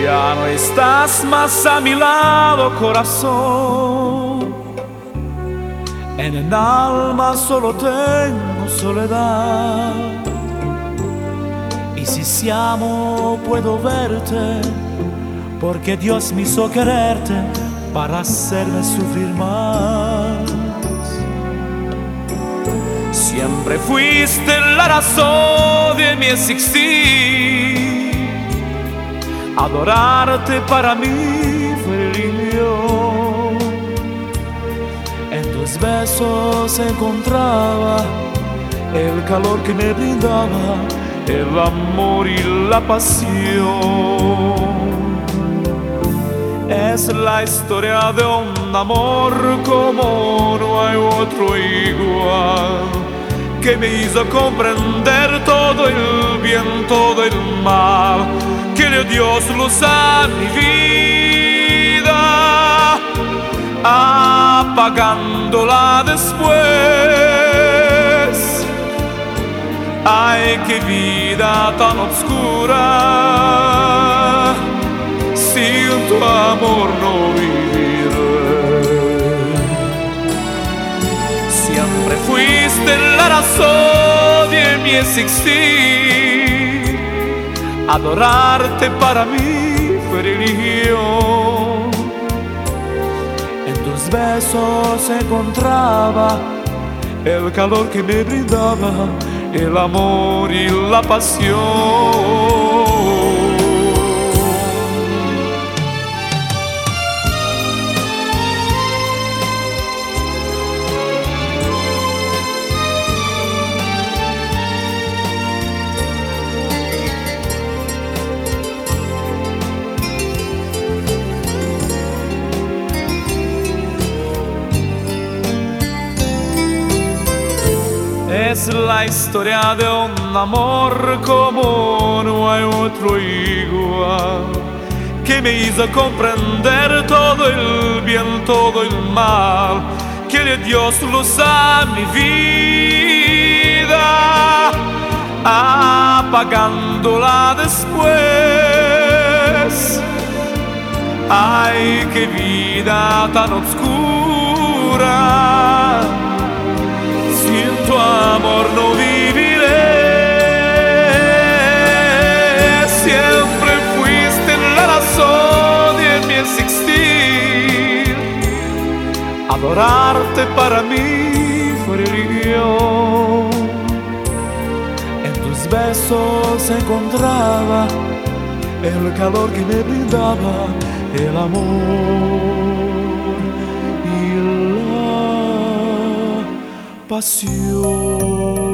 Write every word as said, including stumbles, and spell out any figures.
Ya no estás más a mi lado, corazón. En el alma solo tengo soledad. Y si siamo puedo verte, porque Dios me hizo quererte para hacerme sufrir más. Siempre fuiste la razón de mi existir. Adorarte para mí fue religión. En tus besos se encontraba el calor que me brindaba el amor y la pasión. Es la historia de un amor como no hay otro igual, que me hizo comprender todo el bien, todo el mal, que le dio luz a mi vida, apagándola después. Ay, qué vida tan oscura, sin tu amor no viviré. Siempre fuiste la razón de mi existir. Adorarte para mí fue religión. En tus besos se encontraba el calor que me brindaba el amor y la pasión. Es la historia de un amor como no hay otro igual, que me hizo comprender todo el bien, todo el mal, que le dio luz a mi vida, apagándola después. Ay, qué vida tan oscura, sin tu amor no viviré. Siempre fuiste la razón de mi existir. Adorarte para mí fue religión. En tus besos se encontraba el calor que me brindaba el amor y la pasión.